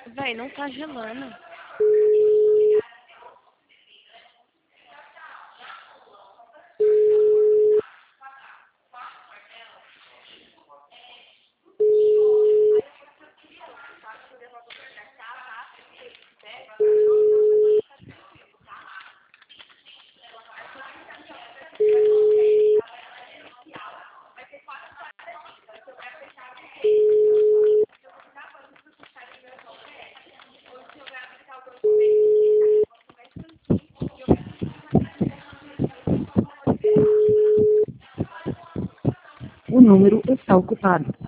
Véi, não tá gelando. O número está ocupado.